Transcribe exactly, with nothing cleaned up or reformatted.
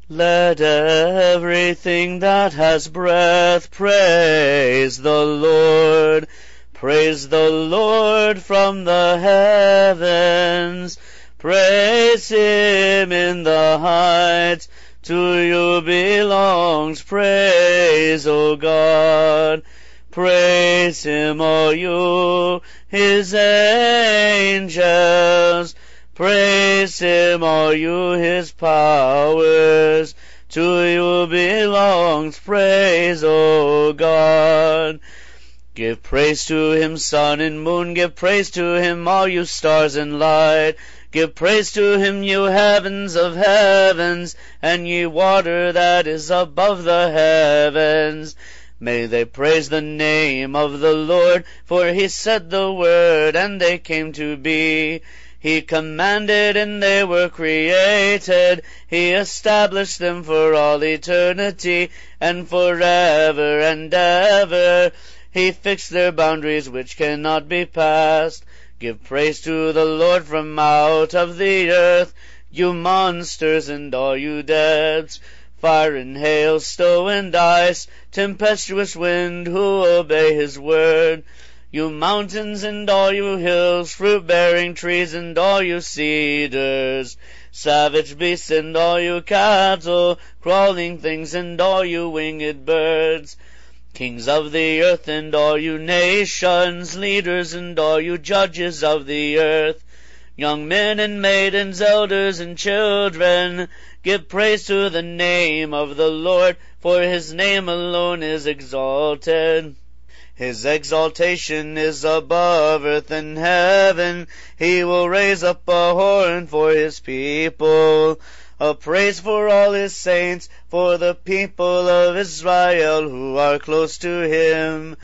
Let everything that has breath praise the Lord. Praise the Lord from the heavens. Praise Him in the heights. To you belongs praise, O God. Praise Him, all you His angels. Praise Him, all you His powers. To you belongs praise, O God. Give praise to Him, sun and moon. Give praise to Him, all you stars and light. Give praise to Him, you heavens of heavens, and ye water that is above the heavens. May they praise the name of the Lord, for He said the word, and they came to be. He commanded, and they were created. He established them for all eternity, and forever and ever. He fixed their boundaries which cannot be passed. Give praise to the Lord from out of the earth, you monsters and all you depths. Fire and hail, snow and ice, tempestuous wind, who obey His word. You mountains and all you hills, fruit-bearing trees and all you cedars, savage beasts and all you cattle, crawling things and all you winged birds, kings of the earth and all you nations, leaders and all you judges of the earth, young men and maidens, elders and children, give praise to the name of the Lord, for His name alone is exalted. His exaltation is above earth and heaven. He will raise up a horn for His people, a praise for all His saints, for the people of Israel who are close to Him.